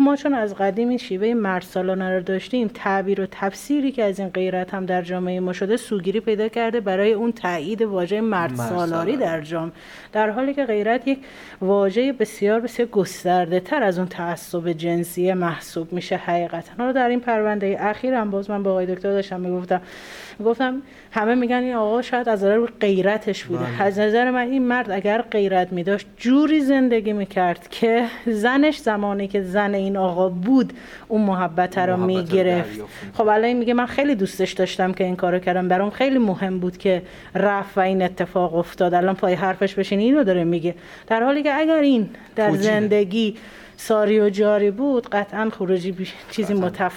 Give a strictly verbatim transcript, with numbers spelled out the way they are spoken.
ما چون از قدیم این شیوه مردسالانه رو داشتیم، تعبیر و تفسیری که از این غیرت هم در جامعه ما شده سوگیری پیدا کرده برای اون تایید واژه مردسالاری در جامعه، در حالی که غیرت یک واژه بسیار بسیار گسترده تر از اون تعصب جنسی محسوب میشه حقیقتا. حالا در این پرونده اخیر هم باز من با آقای دکتر داشتم میگفتم گفتم همه میگن این آقا شاید از نظر غیرتش بوده. از نظر من این مرد اگر غیرت میداشت جوری زندگی میکرد که زنش زمانی که زن این آقا بود اون محبت رو میگرفت. خب الان میگه من خیلی دوستش داشتم که این کارو کردم، برام خیلی مهم بود که رفت و این اتفاق افتاد. الان پای حرفش بشین اینو داره میگه، در حالی که اگر این در زندگی ساری و جاری بود قطعا خروجی چیزی متفاوت